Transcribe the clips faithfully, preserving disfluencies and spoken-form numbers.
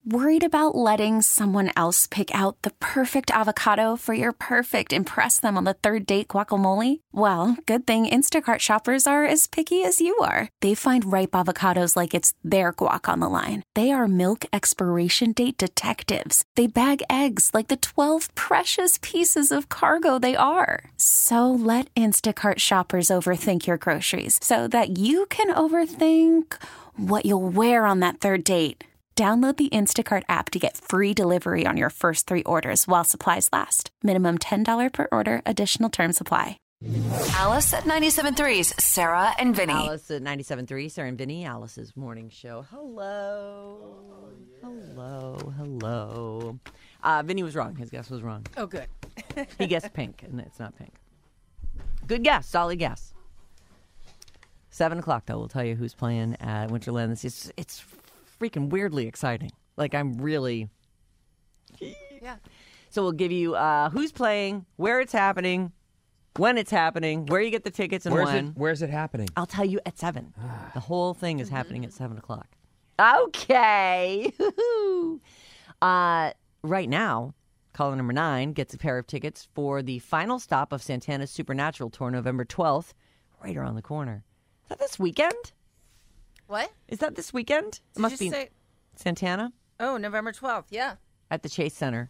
Worried about letting someone else pick out the perfect avocado for your perfect impress them on the third date guacamole? Well, good thing Instacart shoppers are as picky as you are. They find ripe avocados like it's their guac on the line. They are milk expiration date detectives. They bag eggs like the twelve precious pieces of cargo they are. So let Instacart shoppers overthink your groceries so that you can overthink what you'll wear on that third date. Download the Instacart app to get free delivery on your first three orders while supplies last. Minimum ten dollars per order. Additional terms apply. Alice at ninety-seven point three's Sarah and Vinny. Alice at ninety-seven point three, Sarah and Vinny, Alice's morning show. Hello. Hello. Hello. Uh, Vinny was wrong. His guess was wrong. Oh, good. He guessed pink, and it's not pink. Good guess. Solid guess. Seven o'clock, though. We'll tell you who's playing at Winterland. This is, it's freaking weirdly exciting. Like, I'm really... Yeah. So we'll give you uh, who's playing, where it's happening, when it's happening, where you get the tickets, and where's when. It, where's it happening? I'll tell you at seven. The whole thing is happening at seven o'clock. Okay. uh, right now, caller number nine gets a pair of tickets for the final stop of Santana's Supernatural Tour, November twelfth, right around the corner. Is that this weekend? What? Is that this weekend? Did It must you be say? Santana Oh, November twelfth. Yeah. at the Chase Center.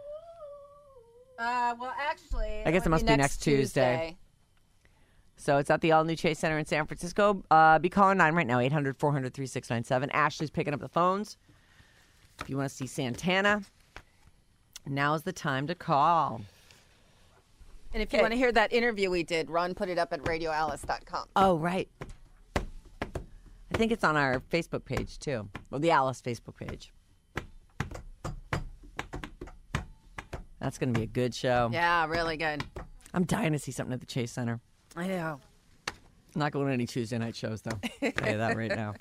Uh, well, actually, I guess it must be next Tuesday. So it's at the all-new Chase Center in San Francisco. Uh, be calling nine right now, eight hundred, four hundred, thirty-six ninety-seven. Ashley's picking up the phones. If you want to see Santana, now's the time to call. And if you Okay. want to hear that interview we did, Ron put it up at radio alice dot com. Oh, right. I think it's on our Facebook page, too. Well, the Alice Facebook page. That's going to be a good show. Yeah, really good. I'm dying to see something at the Chase Center. I know. I'm not going to any Tuesday night shows, though. I'll tell you that right now.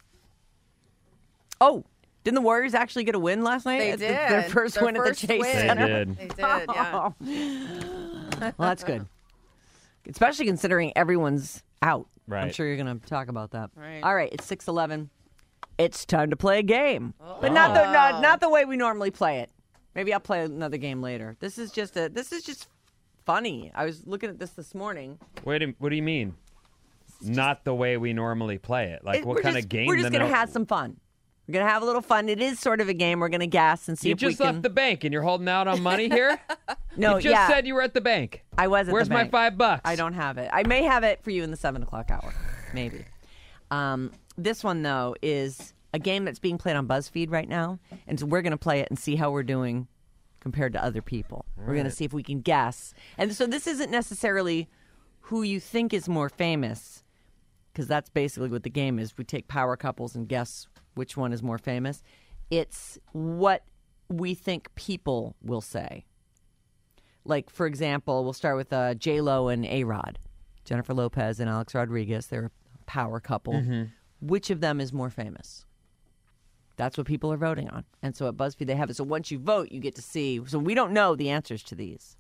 Oh, didn't the Warriors actually get a win last night? They It's did. Their first Their win first at the Chase win. They Center. did. They did, yeah. Well, that's good. Especially considering everyone's out. I'm Right. sure you're going to talk about that. Right. All right, it's six eleven. It's time to play a game. But not the not, not the way we normally play it. Maybe I'll play another game later. This is just a this is just funny. I was looking at this this morning. Wait, a- what do you mean? Not the way we normally play it. Like, It- what we're kind just, of game? We're just then going to are- have some fun. We're going to have a little fun. It is sort of a game. We're going to guess and see You if just we left can. the bank and you're holding out on money here? No, you just yeah. said you were at the bank. I was at Where's the my bank. five bucks? I don't have it. I may have it for you in the seven o'clock hour, maybe. Um, this one though is a game that's being played on BuzzFeed right now, and so we're going to play it and see how we're doing compared to other people. All we're going to right. see if we can guess. And so this isn't necessarily who you think is more famous, because that's basically what the game is. We take power couples and guess which one is more famous. It's what we think people will say. Like, for example, we'll start with uh, J-Lo and A-Rod. Jennifer Lopez and Alex Rodriguez. They're a power couple. Mm-hmm. Which of them is more famous? That's what people are voting on. And so at BuzzFeed, they have it. So once you vote, you get to see. So we don't know the answers to these.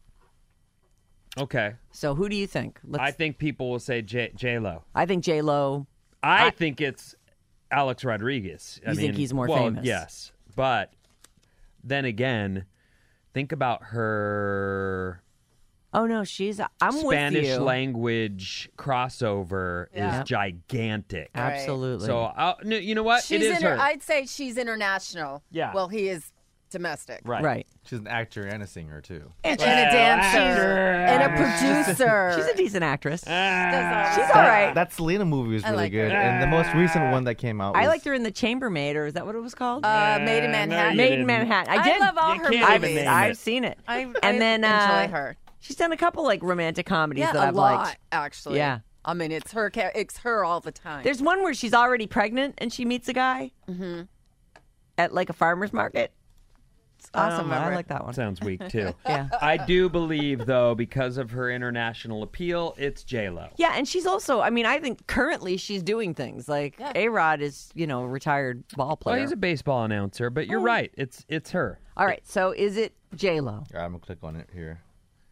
Okay. So who do you think? Let's, I think people will say J- J-Lo. I think J-Lo. I, I- think it's Alex Rodriguez. I You think mean, he's more well, famous? Yes. But then again, think about her Oh, no, she's. I'm with Spanish you. language crossover Yeah. is gigantic. Right. Absolutely. So, I'll, no, you know what? She's it is inter- her. I'd say she's international. Yeah. Well, he is domestic. Right. right. She's an actor and a singer, too. And, and a dancer. And a producer. She's a decent actress. Ah. She's all right. That Selena movie was I really like good. her. And the most recent one that came out was... I liked her in The Chambermaid, or is that what it was called? Uh, Made in Uh, no, Manhattan. you Made in didn't. Manhattan. I I did. love all You her can't I've, even movies. name I've it. seen it. I, and I then enjoy uh, her. She's done a couple like romantic comedies Yeah, that a I've lot, liked. actually. Yeah. I mean, it's her. ca- It's her all the time. There's one where she's already pregnant and she meets a guy Mm-hmm. at like a farmer's market. It's I don't awesome. I, remember. like that one. Sounds weak, too. Yeah. I do believe, though, because of her international appeal, it's J-Lo. Yeah, and she's also, I mean, I think currently she's doing things. Like, Yeah. A-Rod is, you know, a retired ball Well, player. he's a baseball announcer, but you're right. It's it's her. All right, so is it J-Lo? I'm going to click on it here.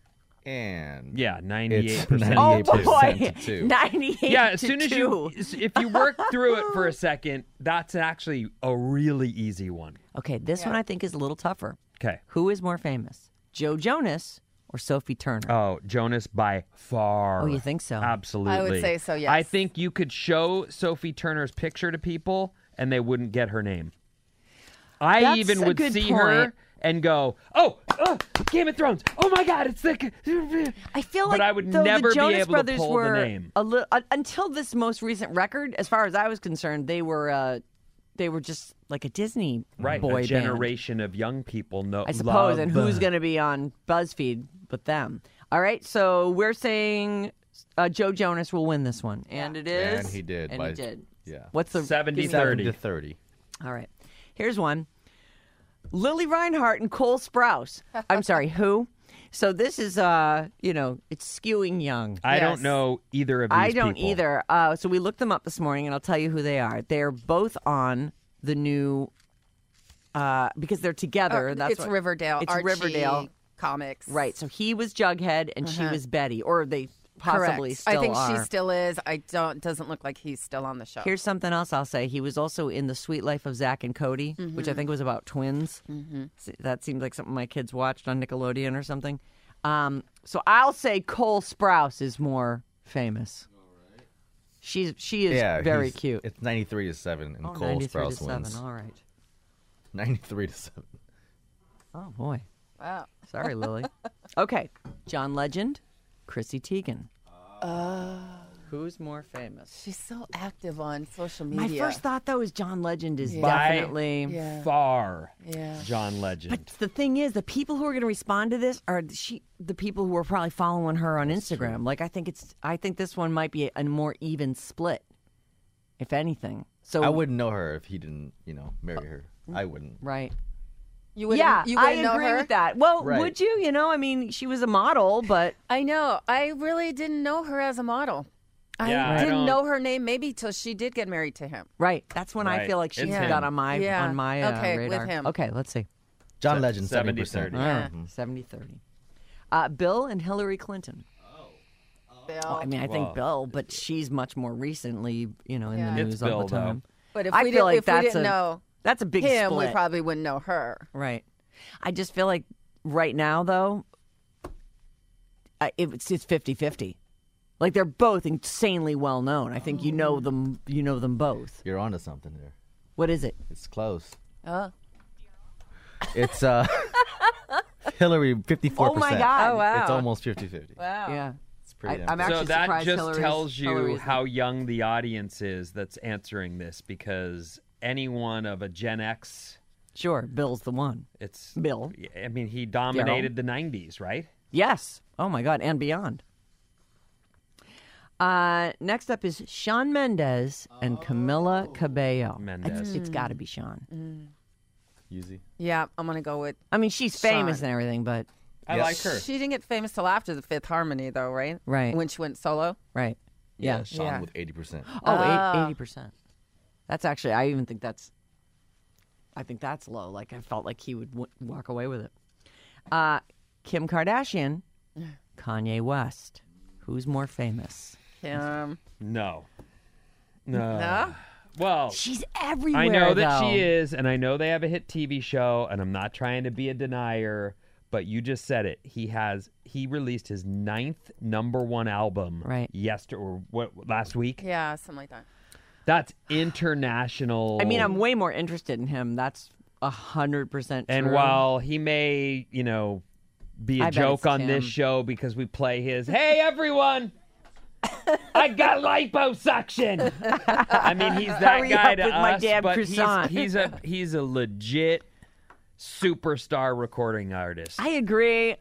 And Yeah, ninety-eight percent. It's Oh ninety-eight percent boy, to two. ninety-eight. Yeah, as to soon as two. you, if you work through it for a second, that's actually a really easy one. Okay, this one I think is a little tougher. Okay. Who is more famous, Joe Jonas or Sophie Turner? Oh, Jonas by far. Oh, you think so? Absolutely. I would say so, yes. I think you could show Sophie Turner's picture to people and they wouldn't get her name. I That's even a would good see point. her and go, oh, oh, Game of Thrones. Oh my God, it's the. I feel But like I would though, never the be Jonas able to Brothers pull the were name. A li- uh, until this most recent record, as far as I was concerned, they were uh, they were just like a Disney Right, boy a band. generation of young people know. I suppose, love and who's the- going to be on BuzzFeed but them? All right, so we're saying uh, Joe Jonas will win this one, and it is, And he did. and by, he did. Yeah. What's the seventy give me- seven thirty. to thirty. All right, here's one: Lily Reinhart and Cole Sprouse. I'm sorry, who? So this is, uh, you know, it's skewing young. I Yes. don't know either of these I don't people. either. Uh, so we looked them up this morning, and I'll tell you who they are. They're both on the new, uh, because they're together. Uh, that's it's what- Riverdale. It's Archie Riverdale. comics. Right. So he was Jughead, and she Uh-huh. was Betty, or they possibly Correct. still I think are. she still is. I don't. Doesn't look like he's still on the show. Here's something else I'll say. He was also in The Sweet Life of Zach and Cody, which I think was about twins. Mm-hmm. That seems like something my kids watched on Nickelodeon or something. Um, so I'll say Cole Sprouse is more famous. She's she is Yeah. very he's- cute. It's ninety-three to seven, and Oh, Cole ninety-three Sprouse to seven. wins. All right. ninety-three to seven. Oh boy. Wow. Sorry, Lily. Okay. John Legend, Chrissy Teigen. Who's more famous? She's so active on social My media. first thought though is John Legend is By definitely. Yeah. Far, Yeah. John Legend. But the thing is, the people who are going to respond to this are she, the people who are probably following her on Instagram. Like, I think it's, I think this one might be a more even split, if anything. So I wouldn't know her if he didn't, you know, marry her. I wouldn't. right? You wouldn't, Yeah, you I wouldn't know agree her? with that. Well, Right. would you? You know, I mean, she was a model, but I know. I really didn't know her as a model. I Yeah, I didn't don't- know her name maybe till she did get married to him. right. That's when I Right. feel like she It's got him. on my Yeah. on my uh, Okay, with radar. him. Okay, let's see. John Se- Legend, seventy seventy percent. thirty. Yeah, Yeah. seventy thirty. Uh, Bill and Hillary Clinton. Bill. Well, I mean, I think Well, Bill, but she's much more recently, you know, in Yeah. the It's news all Bill, the time. but if I we, feel did, like if we that's didn't a- know That's a big him, split. we probably wouldn't know her. Right. I just feel like right now, though, I- it's it's fifty-fifty. Like, they're both insanely well known. I think you know them. You know them both. You're onto something there. What is it? It's close. Oh. It's uh, Hillary, fifty-four Oh percent. my God! Oh, wow. It's almost fifty-fifty. Wow. Yeah. It's pretty I- damn I'm close. actually So that surprised just Hillary's- tells you Hillary's- how young the audience is that's answering this, because anyone of a Gen X, Sure, Bill's the one. it's Bill. I mean, he dominated the nineties, right? Yes. Oh my God, and beyond. Uh, next up is Shawn Mendes and Camila Cabello. Mendes. It's, it's got to be Shawn. Easy. Yeah, I'm going to go with. I mean, she's famous Shawn. and everything, but I Yes. like her. She didn't get famous till after the Fifth Harmony, though, right? Right. When she went solo. right. Yeah. Sean Yeah. with eighty percent. Oh, Oh. eighty percent. That's actually, I even think that's, I think that's low. Like, I felt like he would w- walk away with it. Uh, Kim Kardashian, Kanye West. Who's more famous? Kim. No. No. No? Well, She's everywhere. I know that though. she is, and I know they have a hit T V show, and I'm not trying to be a denier, but you just said it. He has he released his ninth number one album Right. yesterday or what last week. Yeah, something like that. That's international. I mean, I'm way more interested in him. That's a hundred percent true. And while he may, you know, be a I bet joke it's on this Kim. show because we play his, hey, everyone, I got liposuction. I mean, he's that Hurry guy up to with my us, damn but croissant. he's, he's a he's a legit superstar recording artist. I agree.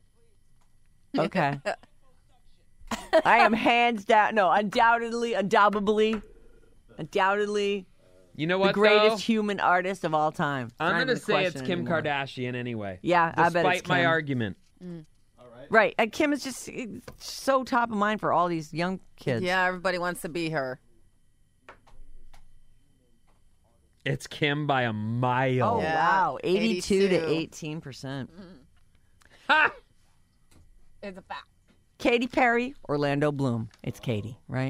Okay. I am hands down. No, undoubtedly, undoubtedly, undoubtedly You know the what, greatest though? human artist of all time. I'm Not going to even a say it's question Kim anymore. Kardashian anyway. Yeah, I Despite bet it's my Kim. argument. Right. And Kim is just it's so top of mind for all these young kids. Yeah, everybody wants to be her. It's Kim by a mile. Oh, Yeah. wow. eighty-two to eighty-two. eighteen percent. Ha! It's a fact. Katy Perry, Orlando Bloom. It's Katy, right?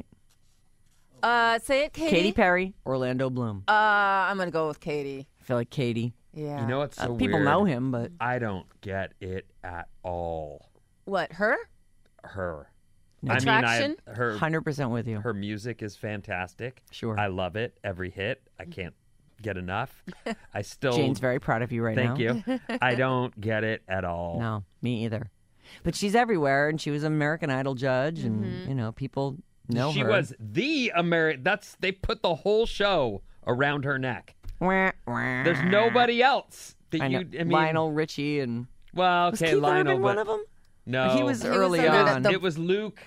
Uh, say it, Katie. Katy Perry, Orlando Bloom. Uh, I'm gonna go with Katie. I feel like Katy. Yeah. You know what's so Uh, people weird? know him, but I don't get it at all. What? Her? Her. Attraction? I mean, I, her one hundred percent with you. her music is fantastic. Sure. I love it. Every hit. I can't get enough. I still. Jane's very proud of you right Thank now. you. I don't get it at all. No, me either. But she's everywhere, and she was an American Idol judge, and Mm-hmm. you know people know she her. was the American. That's they put the whole show around her neck. Wah, wah. There's nobody else that I know. you. I mean, Lionel Richie and Well, was okay, Keith Lionel, Urban but one of them? no, He was He was early under the- on. the- It was Luke.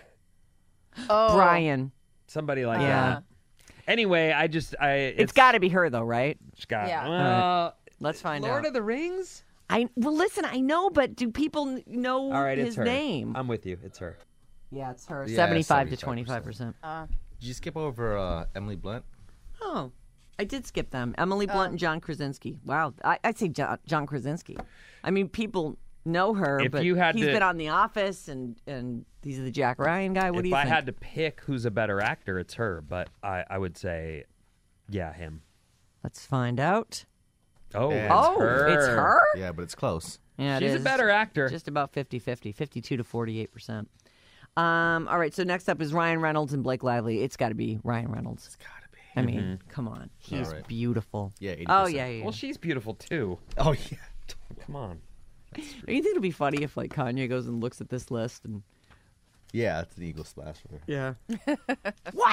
Oh, Brian. Somebody like Yeah. that. Anyway, I just I. It's, it's got to be her, though, right? It's got. Yeah. Well, Let's find Lord out. of the Rings. I well, listen. I know, but do people n- know All right, his it's her. name? I'm with you. It's her. yeah, it's her. Yeah, Seventy-five to seventy-five twenty-five percent. percent. Did you skip over uh, Emily Blunt? Oh, I did skip them. Emily Blunt and John Krasinski. Wow, I, I'd say John, John Krasinski. I mean, people know her, If but you had he's to- been on The Office, and and he's the Jack Ryan guy. What if do you I think? had to pick who's a better actor, it's her. But I, I would say, yeah, him. Let's find out. Oh, Yeah. it's Oh, her. it's her. Yeah, but it's close. Yeah, it She's a is. better actor. Just about fifty-fifty, fifty-two to forty-eight percent. Um, all right, so next up is Ryan Reynolds and Blake Lively. It's got to be Ryan Reynolds. It's Gotta be. I mean, come on. He's All right. beautiful. Yeah, eighty Oh, percent. yeah, yeah. Well, she's beautiful too. Oh yeah. Come on. Do you think it'll be funny if, like, Kanye goes and looks at this list and... Yeah, it's an eagle splash for her. Yeah. What?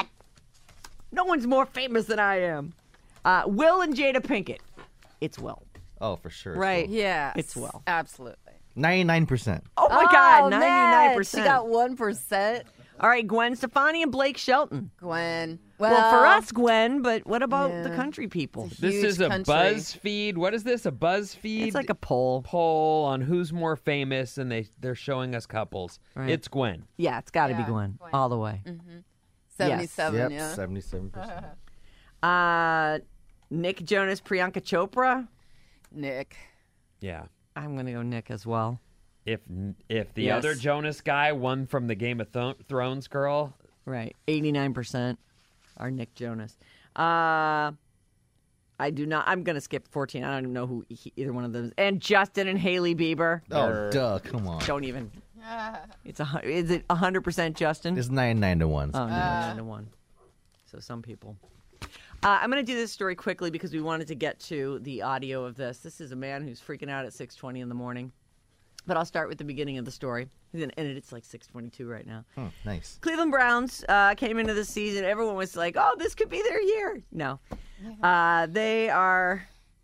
No one's more famous than I am. Uh, Will and Jada Pinkett. It's Will. Oh, for sure. it's Right. Will. Yeah. It's Will. Absolutely. ninety-nine percent. Oh, my God, man, ninety-nine percent. She got one percent. All right, Gwen Stefani and Blake Shelton. Gwen. Well, Well, for us, Gwen, but what about the Yeah. country people? This Huge is a country. BuzzFeed. What is this? A BuzzFeed It's like a poll. poll on who's more famous, and they they're showing us couples. Right. It's Gwen. Yeah, it's got to Yeah, be Gwen, Gwen. all the way. seventy-seven. Yep, Yeah. seventy-seven percent. Uh, Nick Jonas, Priyanka Chopra. Nick. Yeah. I'm going to go Nick as well. If if the Yes. other Jonas guy won from the Game of Th- Thrones girl, Right. eighty-nine percent are Nick Jonas. Uh, I do not. I'm going to skip fourteen. I don't even know who he, either one of those. And Justin and Haley Bieber. Oh, duh. Come on. Don't even. It's a. hun- Is it one hundred percent Justin? It's ninety-nine to one. Oh, no, nine to one. So some people. Uh, I'm going to do this story quickly because we wanted to get to the audio of this. This is a man who's freaking out at six twenty in the morning. But I'll start with the beginning of the story. And it's like six twenty-two right now. Hmm, nice. Cleveland Browns uh, came into the season. Everyone was like, oh, this could be their year. No. Uh, they are,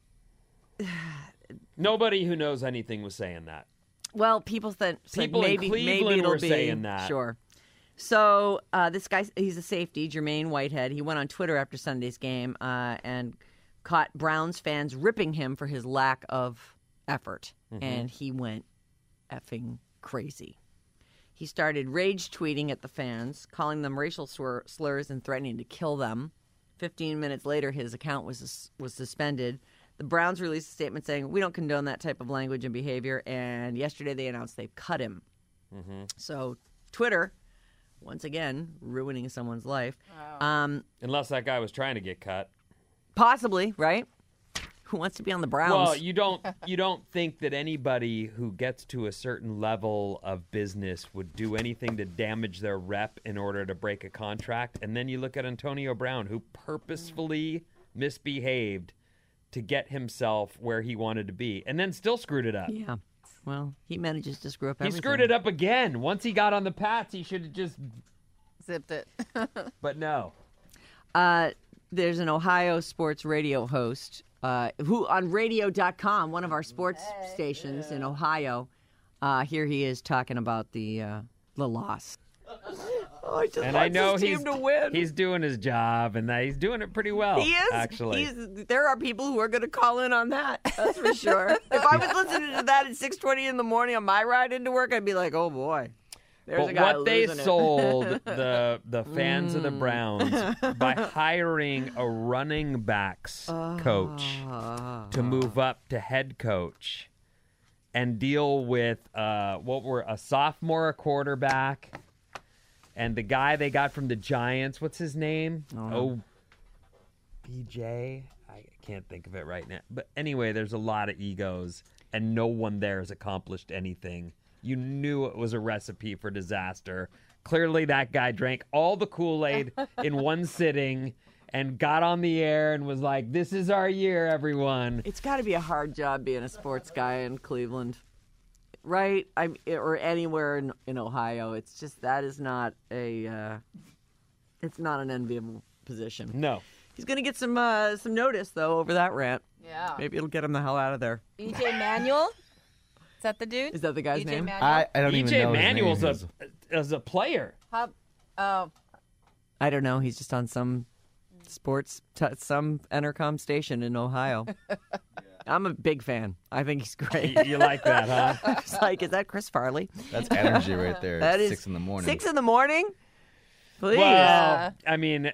nobody who knows anything was saying that. well, people said, said People in maybe, maybe Cleveland it'll were be. saying that. Sure. So uh, this guy, he's a safety, Jermaine Whitehead. He went on Twitter after Sunday's game uh, and caught Browns fans ripping him for his lack of effort. Mm-hmm. And he went effing crazy. He started rage tweeting at the fans, calling them racial slur- slurs and threatening to kill them. Fifteen minutes later, his account was was suspended. The Browns released a statement saying, we don't condone that type of language and behavior. And yesterday they announced they've cut him. Mm-hmm. So Twitter, once again, ruining someone's life. Um, Unless that guy was trying to get cut. possibly, right? Who wants to be on the Browns? Well, you don't you don't think that anybody who gets to a certain level of business would do anything to damage their rep in order to break a contract. And then you look at Antonio Brown, who purposefully misbehaved to get himself where he wanted to be, and then still screwed it up. yeah. Well, he manages to screw up He everything. screwed it up again. Once he got on the Pats, he should have just. Zipped it. But no. Uh, there's an Ohio sports radio host uh, who on radio dot com, one of our sports stations in Ohio, uh, here he is talking about the uh, the loss. Oh, I just And want I know this team he's to win. he's doing his job, and that he's doing it pretty well. He is. actually. He's, there are people who are going to call in on that. That's for sure. If I was listening to that at six twenty in the morning on my ride into work, I'd be like, "Oh boy, there's a But guy what they losing it." sold the the fans Mm. of the Browns by hiring a running backs coach Ah. to move up to head coach and deal with uh, what were a sophomore quarterback and the guy they got from the Giants. What's his name? Oh, B J? I can't think of it right now. But anyway, there's a lot of egos, and no one there has accomplished anything. You knew it was a recipe for disaster. Clearly, that guy drank all the Kool-Aid in one sitting and got on the air and was like, this is our year, everyone. It's got to be a hard job being a sports guy in Cleveland, right? I'm, or anywhere in, in Ohio. It's just that is not a, uh, it's not an enviable position. No. He's going to get some uh, some notice, though, over that rant. Yeah. Maybe it'll get him the hell out of there. E J Manuel? Is that the dude? Is that the guy's E J name? Manuel? I, I don't even E J know Manuel's his a, name. as a player. How, oh, I don't know. He's just on some sports, t- some Entercom station in Ohio. I'm a big fan. I think he's great. You, you like that, huh? I was like, is that Chris Farley? That's energy right there. That It's is six in the morning. Six in the morning? Please. Well, I mean,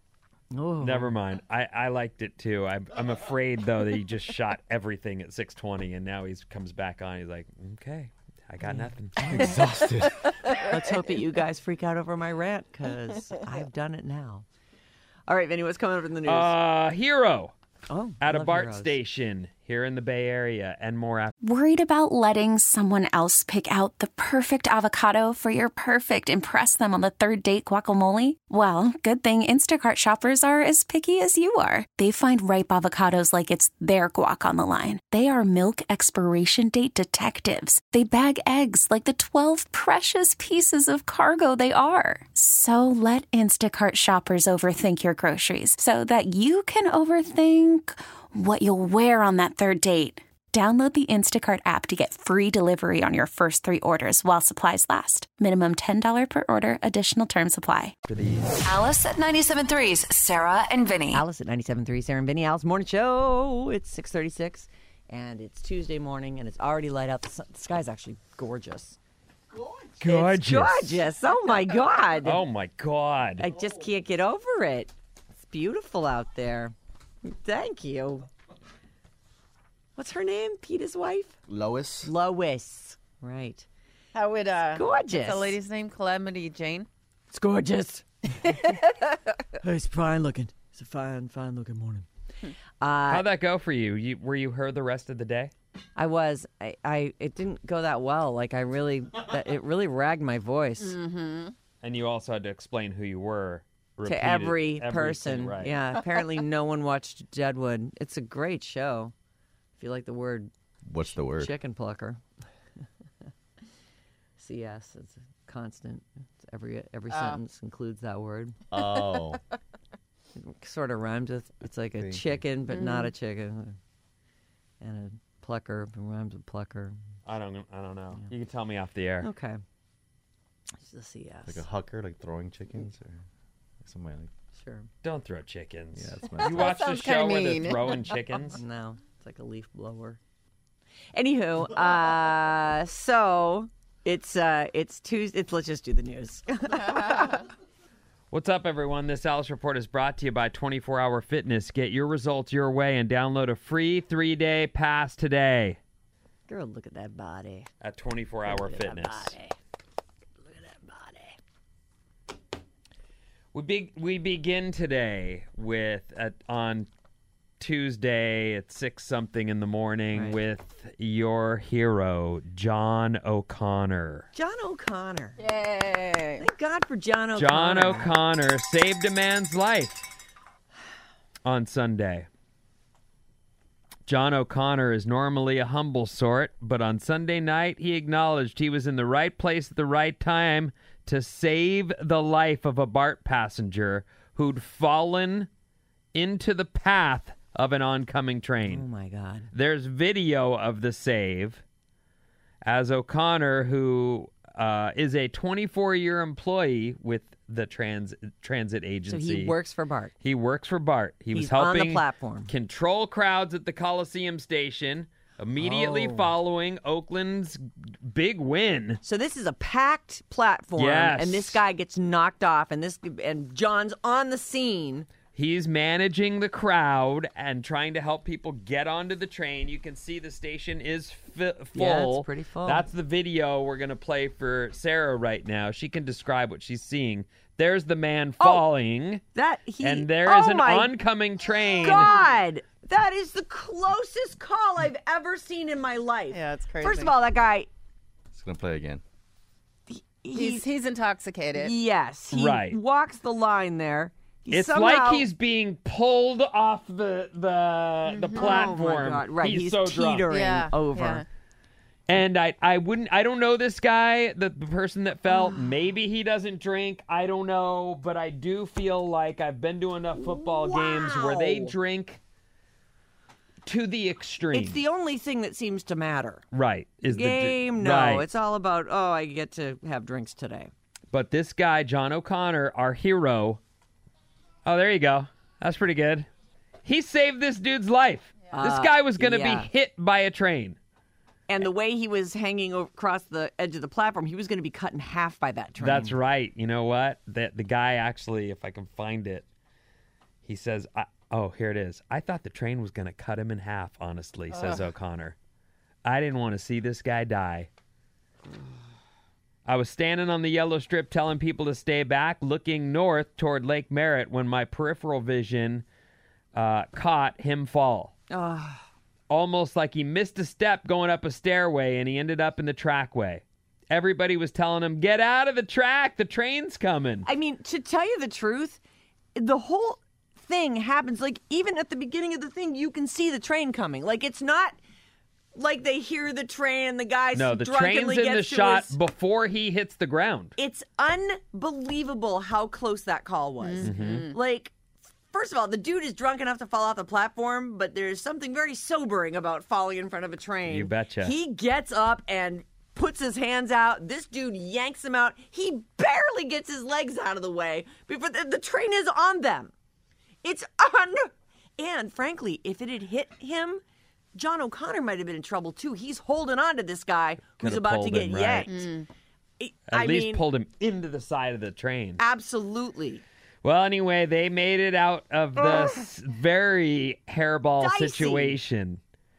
Oh. never mind. I, I liked it too. I'm, I'm afraid, though, that he just shot everything at six twenty, and now he comes back on. He's like, okay, I got nothing. I'm exhausted. Let's hope that you guys freak out over my rant, because I've done it now. All right, Vinny, what's coming up in the news? Uh, Hero oh, at a love BART heroes. station here in the Bay Area, and more after. Worried about letting someone else pick out the perfect avocado for your perfect impress them on the third date guacamole? Well, good thing Instacart shoppers are as picky as you are. They find ripe avocados like it's their guac on the line. They are milk expiration date detectives. They bag eggs like the twelve precious pieces of cargo they are. So let Instacart shoppers overthink your groceries so that you can overthink what you'll wear on that third date. Download the Instacart app to get free delivery on your first three orders while supplies last. Minimum ten dollars per order. Additional terms apply. Alice at ninety-seven point three's Sarah and Vinny. Alice at ninety-seven point three, Sarah and Vinny. Alice Morning Show. It's six thirty-six, and it's Tuesday morning, and it's already light out. The, sun, the sky's actually gorgeous. Gorgeous. It's gorgeous. Oh, my God. Oh, my God. I just can't get over it. It's beautiful out there. Thank you. What's her name? Peter's wife? Lois? Lois. Right. how would, uh, Gorgeous. what's the lady's name? Calamity Jane? It's gorgeous. It's fine looking. It's a fine, fine looking morning. Uh, How'd that go for you? you? Were you heard the rest of the day? I was. I, I. It didn't go that well. Like I really. That, it really ragged my voice Mm-hmm. And you also had to explain who you were. to repeated- every everything, person. Right. Yeah. Apparently, no one watched Deadwood. It's a great show. If you like the word What's the word? chicken plucker. C S. It's a constant. It's every every Oh. sentence includes that word. Oh. It sort of rhymes with. It's like a Thank you. chicken, but not a chicken. And a plucker rhymes with plucker. I don't. I don't know. You can tell me off the air. Okay. It's the C S. Like a hucker, like throwing chickens? Or something like Sure. Don't throw chickens. Yeah, that's my You watch the sounds show kinda where mean. they're throwing chickens? No, it's like a leaf blower. Anywho, uh, so it's uh, it's Tuesday. It's, let's just do the news. What's up, everyone? This Alice Report is brought to you by twenty-four hour Fitness. Get your results your way and download a free three-day pass today Girl, look at that body. at twenty-four hour Look at that Fitness. body. Look at that body. We be- we begin today with at, on Tuesday at six something in the morning Right. with your hero John O'Connor. John O'Connor. Yay. Thank God for John O'Connor. John O'Connor saved a man's life on Sunday. John O'Connor is normally a humble sort, but on Sunday night he acknowledged he was in the right place at the right time to save the life of a BART passenger who'd fallen into the path of an oncoming Oh train. my God. There's video of the save as O'Connor, who uh, is a twenty-four-year employee with the trans transit So agency. he works for Bart. He works for BART. He was He's on the helping platform. control crowds at the Coliseum station immediately Oh. following Oakland's big win. So this is a packed platform, Yes. and this guy gets knocked off, and this and John's on the scene. He's managing the crowd and trying to help people get onto the train. You can see the station is fi- full. Yeah, it's pretty full. That's the video we're going to play for Sarah right now. She can describe what she's seeing. There's the man falling. That he and there oh is an my oncoming train. God, that is the closest call I've ever seen in my life. Yeah, it's crazy. First of all, that guy, It's gonna play again. he's he's intoxicated. yes, he Right. walks the line there. He It's somehow, like he's being pulled off the the the platform. Oh my God, right? He's, He's, so drunk. teetering Yeah, over. yeah. And I, I wouldn't, I don't know this guy, the, the person that fell. Maybe he doesn't drink. I don't know. But I do feel like I've been to enough football games where they Wow. drink to the extreme. It's the only thing that seems to matter. right. Is Game, the, no. right. It's all about, oh, I get to have drinks today. But this guy, John O'Connor, our hero. Oh, there you go. That's pretty good. He saved this dude's life. This Uh, guy was going to yeah. be hit by a train. And the way he was hanging o- across the edge of the platform, he was going to be cut in half by that train. That's right. You know what? The, the guy actually, if I can find it, he says, I, oh, here it is. I thought the train was going to cut him in half, honestly, says O'Connor. I didn't want to see this guy die. I was standing on the yellow strip telling people to stay back, looking north toward Lake Merritt when my peripheral vision uh, caught him fall. Oh, Almost like he missed a step going up a stairway and he ended up in the trackway. Everybody was telling him, get out of the track. The train's coming. I mean, to tell you the truth, the whole thing happens, like, even at the beginning of the thing, you can see the train coming. Like, it's not like they hear the train and the guy No, the drunkenly train's in the gets to shot his- before he hits the ground. It's unbelievable how close that call was. Mm-hmm. Like, first of all, the dude is drunk enough to fall off the platform, but there's something very sobering about falling in front of a train. You betcha. He gets up and puts his hands out. This dude yanks him out. He barely gets his legs out of the way before the, the train is on them. It's on. And frankly, if it had hit him, John O'Connor might have been in trouble too. He's holding on to this guy who's Could've about to pulled get him, right. yanked. It- At I least mean, pulled him into the side of the train. absolutely. Well, anyway, they made it out of this very hairball Dicey. situation.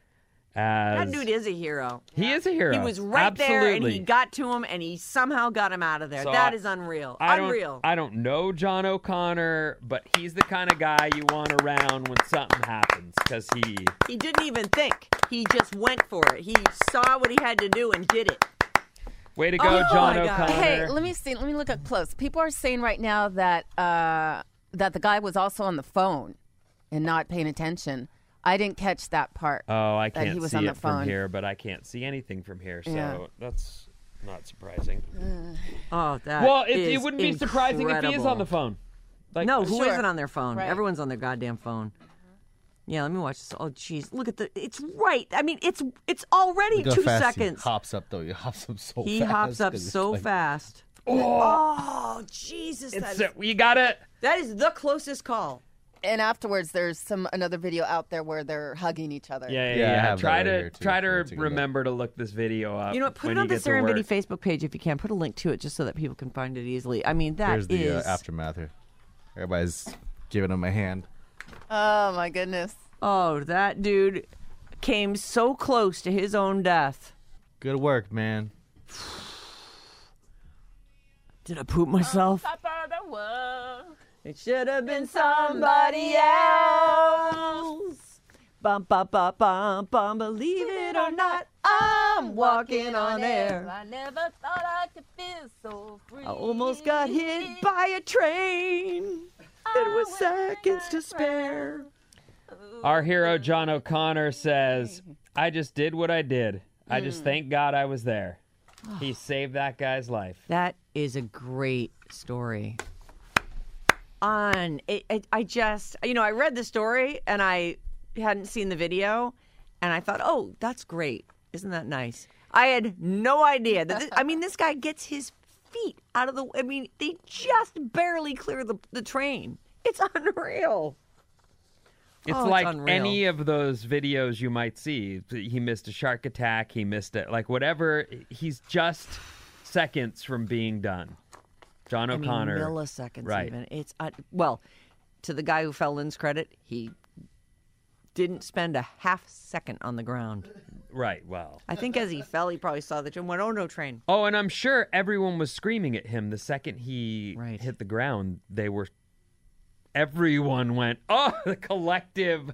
As That dude is a hero. he is a hero. He was right Absolutely. there, and he got to him, and he somehow got him out of there. So that I- is unreal. I unreal. Don't, I don't know John O'Connor, but he's the kind of guy you want around when something happens because he. He didn't even think. He just went for it. He saw what he had to do and did it. Way to go, Oh, John my God. O'Connor. Hey, let me see. Let me look up close. People are saying right now that uh, that the guy was also on the phone and not paying attention. I didn't catch that part. Oh, I that can't he was see on it the from phone. here, but I can't see anything from here, so Yeah. that's not surprising. Oh, that well, it, is it wouldn't be surprising if he is incredible. on the phone. Like, No, who Sure. not on their phone? Right. Everyone's on their goddamn phone. Yeah, let me watch this. Oh, jeez, look at the. It's right. I mean, it's it's already Look how two fast seconds. He hops up though. He hops up so He fast. hops up 'cause it's so like- fast. Oh, Jesus! That It's is, uh, you got it. that is the closest call. And afterwards, there's some another video out there where they're hugging each other. Yeah, yeah, Yeah, I yeah. have that Try right to here, too, try if you to want to take a look. remember to look this video up. You know what? Put when it on you the get to Serendipity work. Facebook page if you can. Put a link to it just so that people can find it easily. I mean, that Here's the is- uh, aftermath here. Everybody's giving him a hand. Oh my goodness. Oh, that dude came so close to his own death. Good work, man. Did I poop myself? It should have been somebody else. Bum, bum, bum, bum, bum. Believe it or not, I'm walking on air. I never thought I could feel so free. I almost got hit by a train. It was seconds to spare. Our hero John O'Connor says, "I just did what I did. I just thank God I was there. He saved that guy's life." That is a great story. On, it, it, I just, you know, I read the story and I hadn't seen the video, and I thought, oh, that's great. Isn't that nice? I had no idea that. This, I mean, this guy gets his feet out of the. I mean, they just barely clear the the train. It's unreal. It's Oh, it's like unreal. any of those videos you might see. He missed a shark attack. He missed it. Like whatever. He's just seconds from being done. John I mean, O'Connor. milliseconds right. even. It's uh, well, to the guy who fell in's credit, he didn't spend a half second on the ground. Right, well. I think as he fell, he probably saw the train and went, oh, no, train. Oh, and I'm sure everyone was screaming at him the second he Right. hit the ground. They were, everyone went, oh, the collective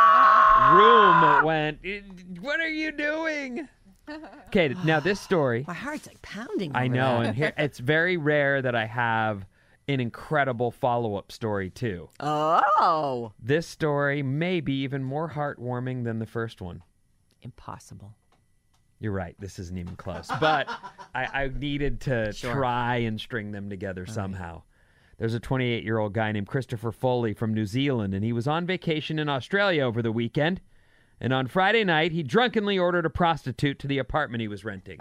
room went, what are you doing? Okay, now this story. My heart's like pounding. I over know, that. and here it's very rare that I have an incredible follow-up story, too. Oh. This story may be even more heartwarming than the first one. Impossible. You're right. This isn't even close. But I, I needed to Sure. try and string them together somehow. There's a twenty-eight-year-old guy named Christopher Foley from New Zealand, and he was on vacation in Australia over the weekend. And on Friday night, he drunkenly ordered a prostitute to the apartment he was renting.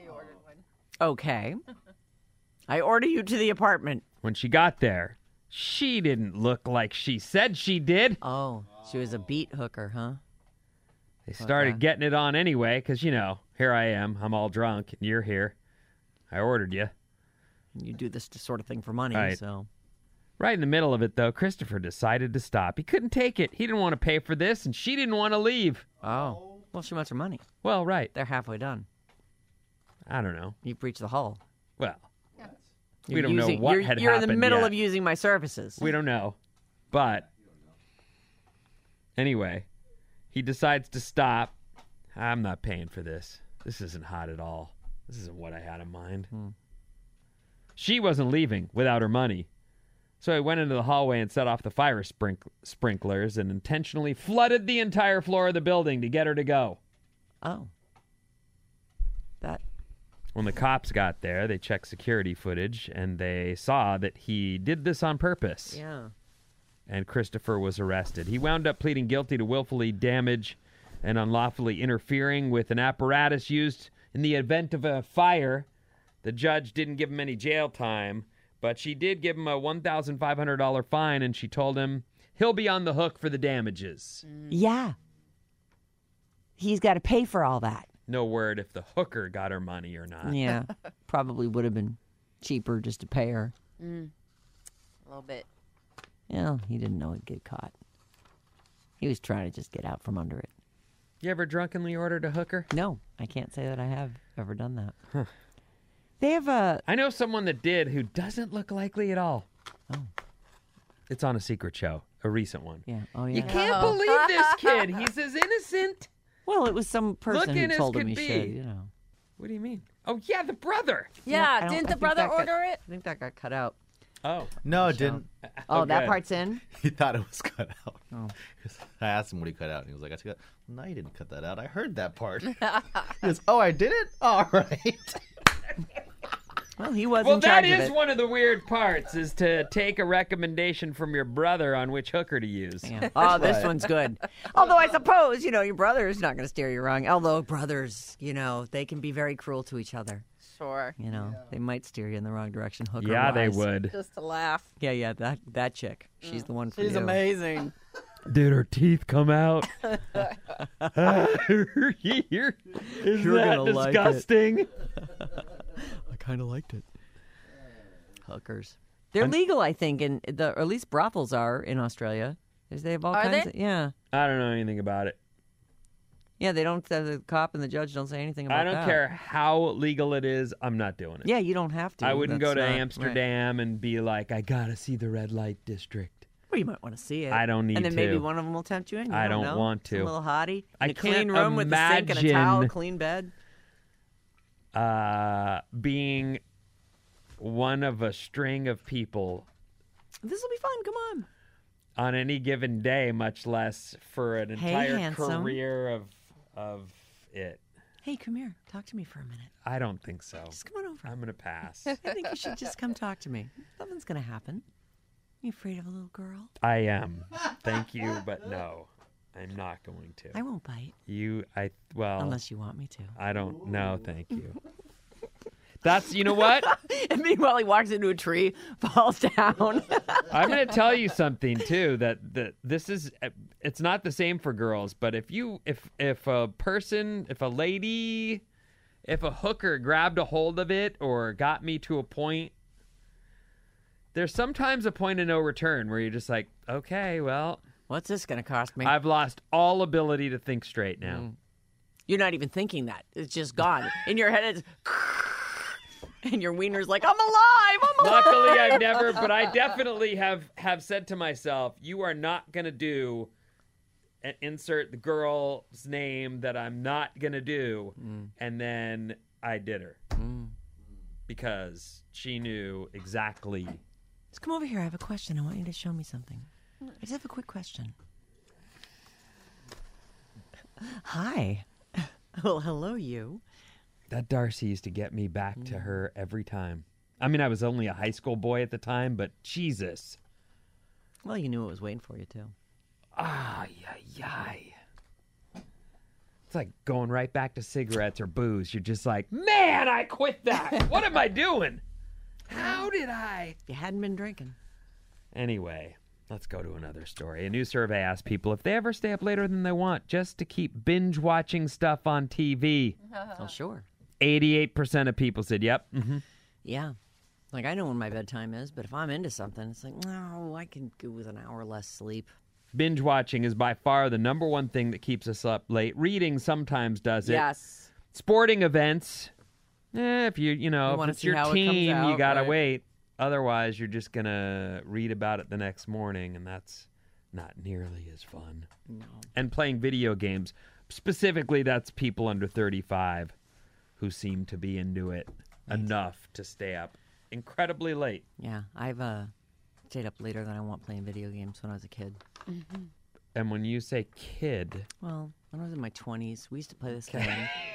Okay. I order you to the apartment. When she got there, she didn't look like she said she did. Oh, she was a beat hooker, huh? They started Okay. getting it on anyway, because, you know, here I am. I'm all drunk, and you're here. I ordered you. You do this sort of thing for money, Right. so. Right in the middle of it, though, Christopher decided to stop. He couldn't take it. He didn't want to pay for this, and she didn't want to leave. Oh. Well, she wants her money. Well, right. They're halfway done. I don't know. You've reached the hull. Well, we You're don't using- know what you're, had You're in happened the middle yet. of using my services. We don't know. But anyway, he decides to stop. I'm not paying for this. This isn't hot at all. This isn't what I had in mind. Hmm. She wasn't leaving without her money. So he went into the hallway and set off the fire sprink- sprinklers and intentionally flooded the entire floor of the building to get her to go. Oh. That. When the cops got there, they checked security footage and they saw that he did this on purpose. Yeah. And Christopher was arrested. He wound up pleading guilty to willfully damage and unlawfully interfering with an apparatus used in the event of a fire. The judge didn't give him any jail time, but she did give him a one thousand five hundred dollars fine, and she told him he'll be on the hook for the damages. Yeah. He's got to pay for all that. No word if the hooker got her money or not. Yeah. Probably would have been cheaper just to pay her. A little bit. Yeah, he didn't know he'd get caught. He was trying to just get out from under it. You ever drunkenly ordered a hooker? No, I can't say that I have ever done that. They have a... I know someone that did who doesn't look likely at all. Oh. It's on a secret show, a recent one. Yeah. Oh, You yeah. can't believe this kid. He's as innocent. Well, it was some person Looking who as told him could he be. should, you know. What do you mean? Oh, yeah, the brother. Yeah, I don't- didn't I the think brother that got- order it? I think that got cut out. Oh. No, it didn't. Oh, that good. part's in? He thought it was cut out. Oh. 'Cause I asked him what he cut out, and he was like, "I took it." No, you didn't cut that out. I heard that part. He goes, "Oh, I did it. All right." Well, he was Well, in that charge of is it. one of the weird parts, is to take a recommendation from your brother on which hooker to use. Yeah. Oh, this one's good. Although I suppose, you know, your brother is not going to steer you wrong. Although brothers, you know, they can be very cruel to each other. Sure. You know, they might steer you in the wrong direction. Hooker Yeah, they wise. would. Just to laugh. Yeah, yeah, that that chick. She's the one for She's you. amazing. Did her teeth come out? You're, isn't You're that gonna like it. disgusting? I kind of liked it. Hookers. They're legal, I think, in the or at least brothels are in Australia. There's- They have all Are kinds they? of yeah. I don't know anything about it. Yeah, they don't. Uh, the cop and the judge don't say anything about I don't that. care how legal it is. I'm not doing it. Yeah, you don't have to. I wouldn't go That's to not- right. Amsterdam and be like, I gotta see the red light district. Well, you might want to see it. I don't need And then maybe to. one of them will tempt you in. You I don't don't know. want Some to. little hottie. I In a clean can't room with a sink and a towel, imagine- clean bed. Uh, being one of a string of people This will be fun. Come on. on any given day, much less for an Hey, entire handsome. career of of it. Hey, come here. Talk to me for a minute. I don't think so. Just come on over. I'm gonna pass. I think you should just come talk to me. Nothing's gonna happen. You afraid of a little girl? I am. Thank you, but no, I'm not going to. I won't bite You, I well, unless you want me to. I don't know. Thank you. That's you know what? And meanwhile, he walks into a tree, falls down. I'm going to tell you something too. That that this is it's not the same for girls. But if you if if a person if a lady if a hooker grabbed a hold of it or got me to a point there's sometimes a point of no return where you're just like, okay, well, What's this going to cost me? I've lost all ability to think straight now. Mm. You're not even thinking that. It's just gone. In your head, it's... And your wiener's like, I'm alive, I'm alive. Luckily, I've never, but I definitely have, have said to myself, you are not going to do, and insert the girl's name that I'm not going to do. Mm. And then I did her. Mm. Because she knew exactly. Just come over here. I have a question. I want you to show me something. I just have a quick question. Hi. Well, hello, you. That Darcy used to get me back to her every time. I mean, I was only a high school boy at the time, but Jesus. Well, you knew it was waiting for you, too. Ay, ay, ay. It's like going right back to cigarettes or booze. You're just like, man, I quit that. What am I doing? How did I? You hadn't been drinking. Anyway, let's go to another story. A new survey asked people if they ever stay up later than they want just to keep binge watching stuff on T V. Oh, sure. eighty-eight percent of people said, yep. Mm-hmm. Yeah. Like, I know when my bedtime is, but if I'm into something, it's like, no, I can go with an hour less sleep. Binge watching is by far the number one thing that keeps us up late. Reading sometimes does it. Yes. Sporting events, eh, if you, you know, You if wanna it's see your how it comes team, you out, got to right. wait. Otherwise, you're just going to read about it the next morning, and that's not nearly as fun. No. And playing video games, specifically, that's people under thirty-five who seem to be into it enough to stay up incredibly late. Yeah, I've uh, stayed up later than I want playing video games when I was a kid. Mm-hmm. And when you say kid, Well, when I was in my twenties, we used to play this game.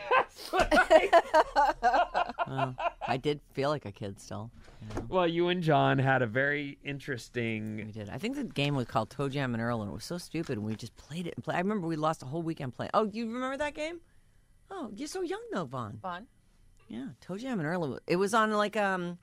Well, I did feel like a kid still. You know? well, you and John had a very We interesting. did. I think the game was called Toe Jam and Earl, and it was so stupid. And we just played it and played. I remember we lost a whole weekend playing. Oh, you remember that game? Oh, you're so young though, Vaughn. Fun. Yeah, Toe Jam and Earl. It was on like um,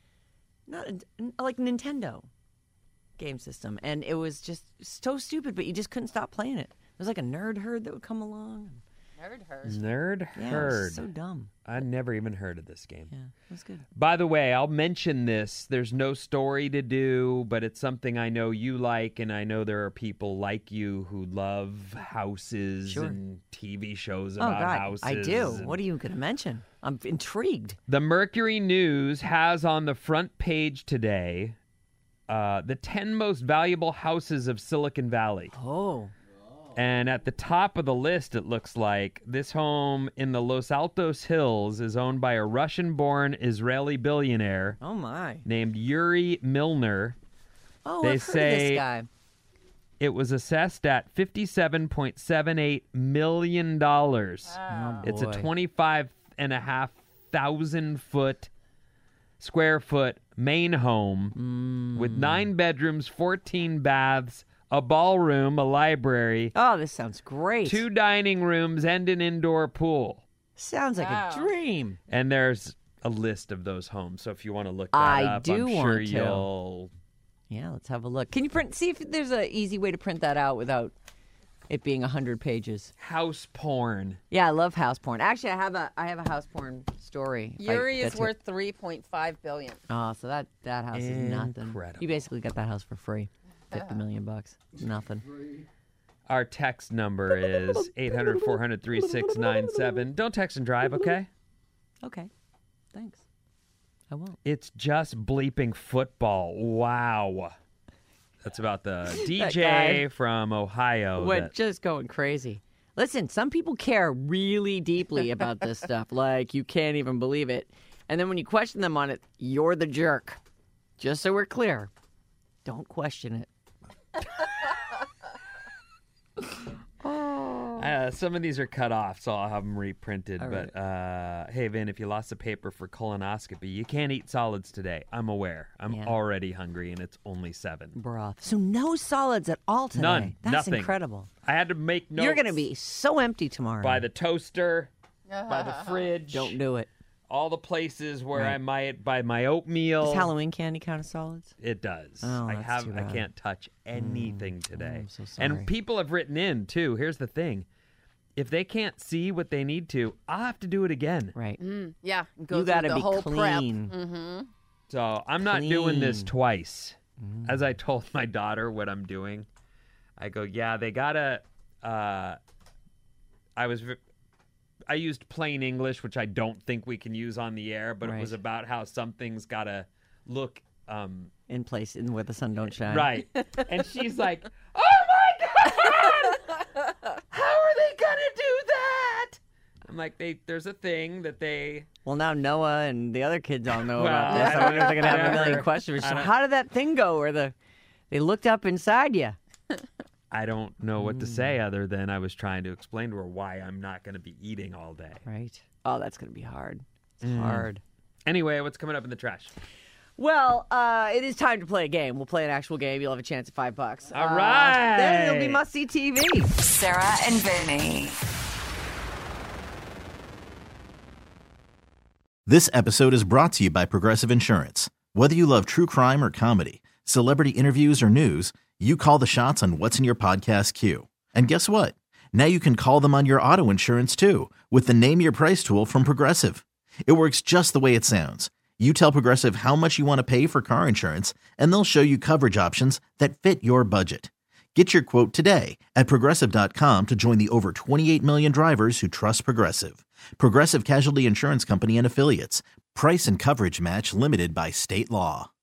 not a, like Nintendo game system, and it was just so stupid. But you just couldn't stop playing it. There was like a nerd herd that would come along. Nerd herd. Nerd Yeah, it herd. was so dumb. I never even heard of this game. Yeah, it was good. By the way, I'll mention this. There's no story to do, but it's something I know you like, and I know there are people like you who love houses Sure. and T V shows Oh about God, houses. I do. and- What are you going to mention? I'm intrigued. The Mercury News has on the front page today uh, the ten most valuable houses of Silicon Valley. Oh, And at the top of the list, it looks like this home in the Los Altos Hills is owned by a Russian-born Israeli billionaire oh my. named Yuri Milner. Oh, They I've heard of say- this guy. It was assessed at fifty-seven point seven eight million dollars. Oh, It's a boy. twenty-five and a half thousand foot square foot main home Mm. with nine bedrooms, fourteen baths, a ballroom, a library, Oh, this sounds great. two dining rooms, and an indoor pool. Sounds like Wow. a dream. And there's a list of those homes. So if you want to look that I up, do I'm want sure to. you'll. Yeah, let's have a look. Can you print? See if there's an easy way to print that out without it being a hundred pages. House porn. Yeah, I love house porn. Actually, I have a I have a house porn story. if I Yuri get is to- worth three point five billion. Oh, so that that house is nothing. Incredible. You basically got that house for free. Fifty million bucks. Nothing. Our text number is eight hundred, four hundred, three six nine seven. Don't text and drive, okay? Okay. Thanks. I won't. It's just bleeping football. Wow. That's about the D J guy from Ohio. Went that- just going crazy. Listen, some people care really deeply about this stuff. Like, you can't even believe it. And then when you question them on it, you're the jerk. Just so we're clear, don't question it. Uh, some of these are cut off, so I'll have them reprinted. All but uh, hey, Vin, if you lost the paper for colonoscopy, you can't eat solids today. I'm aware. I'm Yeah. already hungry, and it's only seven. Broth. So no solids at all today. None. That's Nothing. incredible. I had to make notes. You're going to be so empty tomorrow. by the toaster, by the fridge, Don't do it. all the places where Right. I might buy my oatmeal. Does Halloween candy count as solids? It does. Oh, I that's have. too I bad. can't touch anything today. I'm so sorry. And people have written in too. Here's the thing: if they can't see what they need to, I'll have to do it again. Right. Mm, yeah, go You got gotta the be whole clean. prep. Mm-hmm. So I'm not doing this Clean. twice. As I told my daughter what I'm doing, I go, yeah, they gotta. Uh, I was, v- I used plain English, which I don't think we can use on the air, but Right. it was about how something's gotta look. Um, In place in where the sun don't shine. Right. And she's like, oh my God! How are they going to do that? I'm like, they. there's a thing that they. Well, now Noah and the other kids all know Well, about this. I wonder if they're going to have a million whatever. questions. I So don't- how did that thing go where the they looked up inside you? I don't know what to say other than I was trying to explain to her why I'm not going to be eating all day. Right. Oh, that's going to be hard. It's Mm. hard. Anyway, what's coming up in the trash? Well, uh, it is time to play a game. We'll play an actual game. You'll have a chance at five bucks. All Uh, right. Then it'll be must-see T V. Sarah and Vinny. This episode is brought to you by Progressive Insurance. Whether you love true crime or comedy, celebrity interviews or news, you call the shots on what's in your podcast queue. And guess what? Now you can call them on your auto insurance too with the Name Your Price tool from Progressive. It works just the way it sounds. You tell Progressive how much you want to pay for car insurance, and they'll show you coverage options that fit your budget. Get your quote today at Progressive dot com to join the over twenty-eight million drivers who trust Progressive. Progressive Casualty Insurance Company and Affiliates. Price and coverage match limited by state law.